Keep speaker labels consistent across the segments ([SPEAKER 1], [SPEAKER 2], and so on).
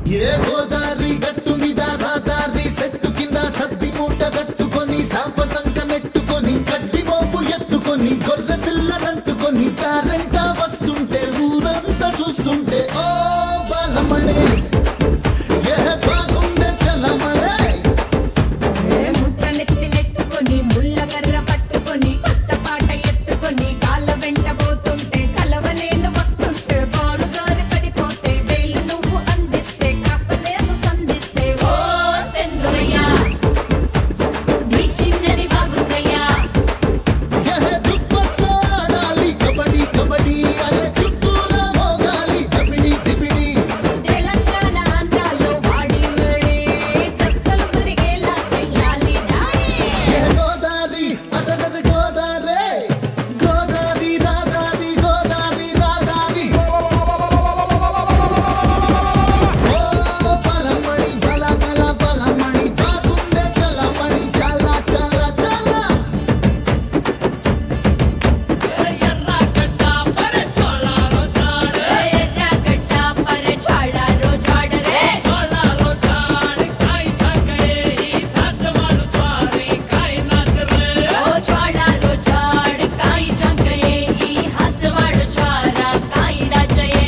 [SPEAKER 1] ఏ గోదారి గట్టు మీద రాదారి సెట్టు కింద సద్ది మూట కట్టుకొని సాప సంక నెట్టుకొని గడ్డి మోపు ఎత్తుకొని గొర్రె పిల్లనంటుకొని తారెంట వస్తుంటే ఊరంతా చూస్తుంటే ఓ బాలమణి ఏ బాగుందే చలమణి
[SPEAKER 2] ముట్టనెత్తి నెట్టుకొని ముళ్ళగర్ర పట్టుకొని కొత్త పాట ఎత్తుకొని కాళ్ళ వెంట పోతుంటే కలవలేను వస్తుంటే బాలు జారి పడిపోతే వేలు నువ్వు అందిస్తే కాస్త నేను సంధిస్తే ఓ సెందురయ్యా నీ చిన్నది బాగుందయ్యా
[SPEAKER 1] ఏ దుప్పట్లో ఆడాలి కబడ్డీ కబడ్డీ అరే చుట్టూరా మోగాలి దబిడి దిబిడి
[SPEAKER 2] తెలంగాణ ఆంధ్రాలో వాడి వేడి చచ్చలు తిరిగేలా చెయ్యాలి దాడి
[SPEAKER 1] ఏ గోదారి అదనది గోదారే గోదారి రాదారి గోదారి రాదారి ఓ బలమణి బల బల బలమణి బాగుందే చలమణి చాలా చాలా చాలా
[SPEAKER 2] ఎర్రగడ్డ పర చాళారో చాడరే ఓ చాళారో చాడ్ కాయి జంకయే ఈ హసవాడు చారా కాయి రాజయే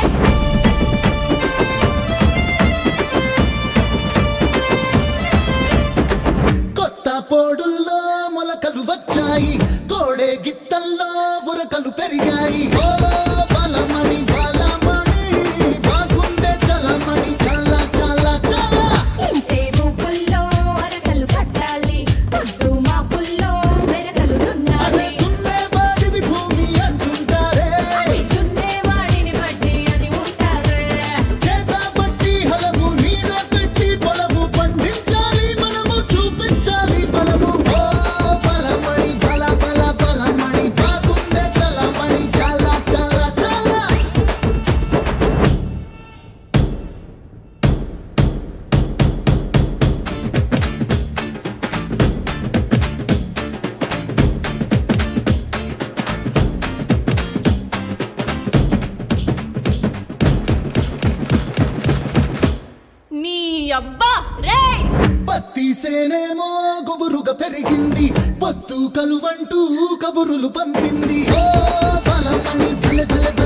[SPEAKER 1] కొత్త పోడుల్లో మొలకలు వచ్చాయి కోడే గిత్తల్లో ఉరకలు పెరిగాయి ఓ బలమణి బలమణి బాగుందే చలమణి చాలా చాలా చాలా
[SPEAKER 2] ఇంతే ముగ్గుల్లో అరకలు కట్టాలి పొద్దు మా పుల్లో మెరకలు
[SPEAKER 1] అరే
[SPEAKER 2] దున్నాలి
[SPEAKER 1] దున్నే వాడిది భూమి అంటుంటారే
[SPEAKER 2] అది దున్నేవాడిని బట్టి అది ఉంటారే
[SPEAKER 1] చేత పట్టి హలము నీర పెట్టి పొలము పండించాలి మనము చూపించాలి బలము ఓ బలమణి బల బల బలమణి బాగుందే చలమణి చాలా చాలా చాలా
[SPEAKER 2] నీ అబ్బా రే
[SPEAKER 1] పత్తి సేనేమో గుబురుగా పెరిగింది పొత్తు కలువంటూ కబురులు పంపింది ఓ బలమణి భలే భలే